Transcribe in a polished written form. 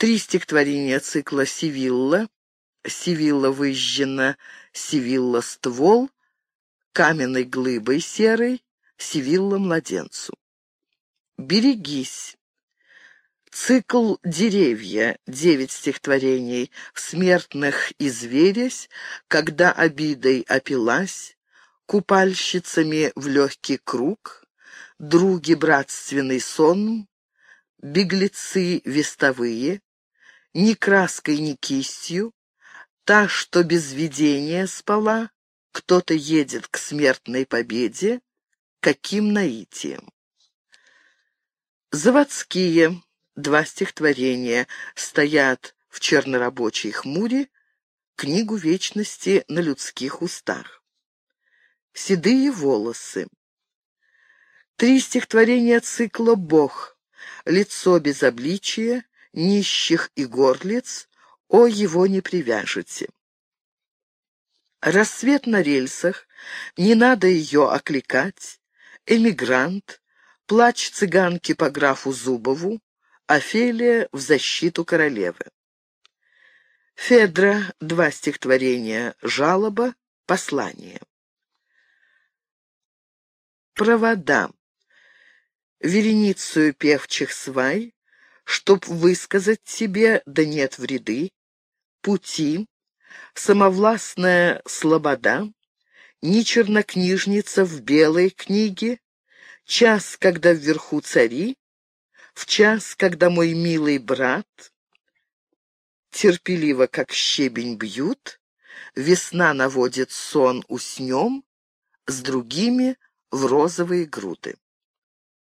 3 стихотворения цикла «Сивилла», «Сивилла выжжена», «Сивилла ствол», «Каменной глыбой серой», «Сивилла младенцу». «Берегись». Цикл «Деревья», 9 стихотворений, «В смертных изверясь», «Когда обидой опилась», «Купальщицами в легкий круг», «Други братственный сон», «Беглецы вестовые», «Ни краской, ни кистью», «Та, что без видения спала», «Кто-то едет к смертной победе», «Каким наитием». Заводские, 2 стихотворения, стоят в чернорабочей хмуре, книгу вечности на людских устах. Седые волосы. 3 стихотворения цикла «Бог», лицо без обличия, нищих и горлиц, о его не привяжете. Рассвет на рельсах, не надо ее окликать, эмигрант, плач цыганки по графу Зубову, Офелия в защиту королевы. Федра, 2 стихотворения, жалоба, послание. Провода. Вереницею певчих свай, чтоб высказать тебе, да нет вреды, пути, самовластная слобода, ни чернокнижница в белой книге, час, когда вверху цари, в час, когда мой милый брат, терпеливо, как щебень бьют, весна наводит сон уснем, с другими в розовые груды.